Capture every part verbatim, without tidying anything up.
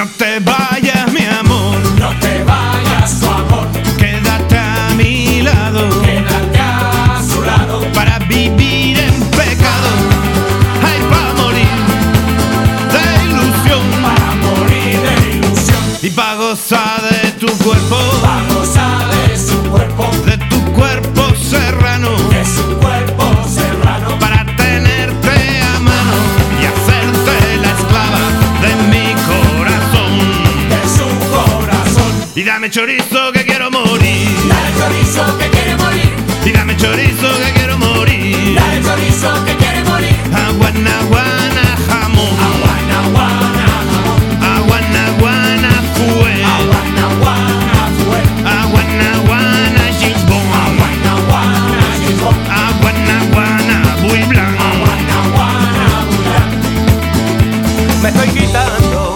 No te vayas, mi amor, no te vayas, su amor, quédate a mi lado, quédate a su lado, para vivir en pecado, ay, para morir de ilusión, para morir de ilusión, y para gozar de tu cuerpo, para gozar de su cuerpo, de tu cuerpo serrano, de su cuerpo serrano, para tenerte a mano y hacerte la esclava de mi corazón, de su corazón. y dame chorizo que quiero morir, Dale chorizo que quiere morir, y dame chorizo que quiero morir, dale chorizo que quiere morir. aguana, guana, jamón, Aguana, aguana, jamón, aguana, guana, fue, aguana, aguana, fue, aguana, guana, chipón, aguana, aguana, chipón, aguana, guana, muy blanco. aguana, aguana, bulla. Me estoy quitando,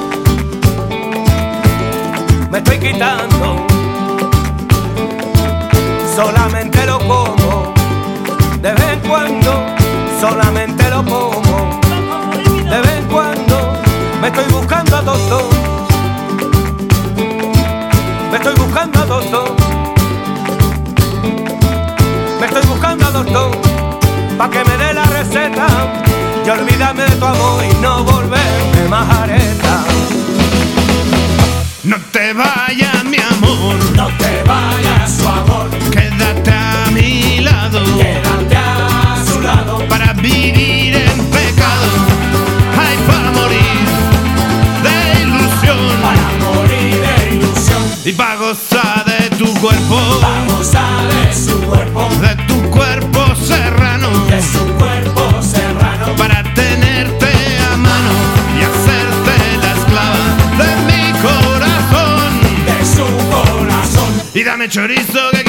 me estoy quitando, solamente lo como, de vez en cuando, solamente lo como, de vez en cuando, me estoy buscando a doctor, me estoy buscando a doctor, me estoy buscando a doctor, pa' que me dé la receta, y olvídame de tu amor y no volverme majareta. No te vayas, mi amor, No te vayas, su amor, quédate a mi lado, quédate a su lado, para vivir en pecado, ay, para morir de ilusión, para morir de ilusión, y para gozar de tu cuerpo, vamos a de su cuerpo, de tu cuerpo serrano, de su cuerpo serrano, para tenerte a mano y hacerte la esclava de mi corazón, de su corazón. y dame chorizo que